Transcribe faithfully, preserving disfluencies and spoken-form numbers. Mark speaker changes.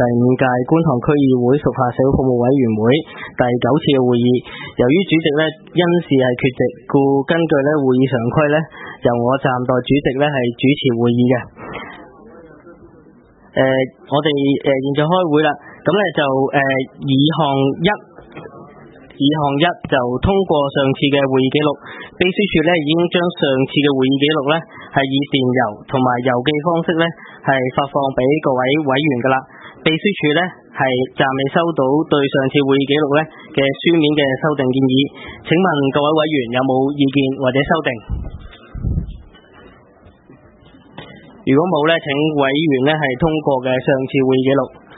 Speaker 1: 第五屆觀塘區議會屬下社會服務委員會第九次嘅會議。由於主席咧因事係缺席，故根據咧會議常規咧，由我暫代主席咧係主持會議嘅。誒、呃，我哋誒、呃、現在開會啦，咁咧就誒議項一。議項一就通過上次嘅會議記錄，秘書處咧已經將上次嘅會議記錄咧係以電郵同埋郵寄方式咧係發放俾各位委員噶啦。秘書處咧係暫未收到對上次會議記錄咧嘅書面嘅修訂建議，請問各位委員有冇意見或者修訂？如果冇咧，請委員咧係通過嘅上次會議記錄。